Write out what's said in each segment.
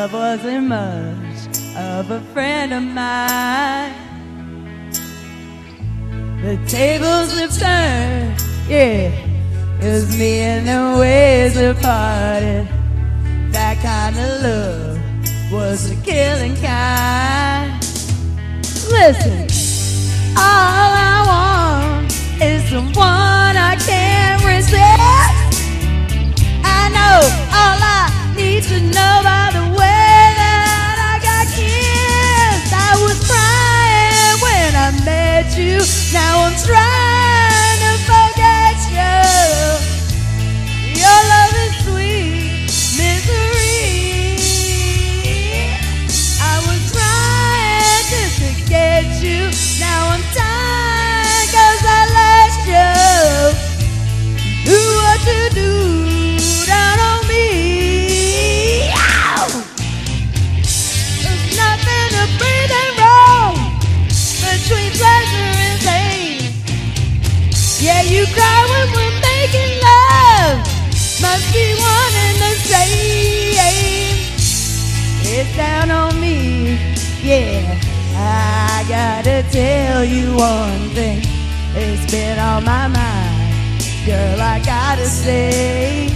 love wasn't much of a friend of mine. The tables have turned, yeah, it was me and the ways have parted. That kind of love was the killing kind. Listen, all I want is someone I can't resist. I know all I need to know by the way that I got kissed. I was crying when I met you. Now I'm trying to forget you. Your love is sweet misery. I was trying just to get you. Now I'm tired 'cause I let you do what you do down on me. Ow! There's nothing to breathe and wrong between pleasure and pain. Yeah, you cry when we're making love. Must be one and the same. It's down on me. Yeah, I gotta tell you one thing. It's been on my mind, girl, I gotta say,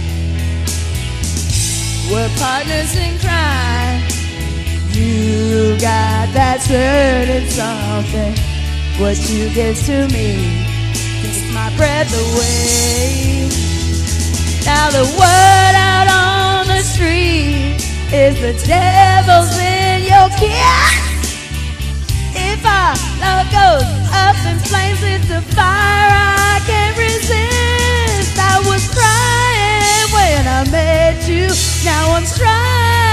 we're partners in crime. You got that certain something. What you give to me takes my breath away. Now the word out on the street is the devil's in your kiss. If our love goes up in flames, it's a fire I can't resist. I was crying when I met you. Now I'm trying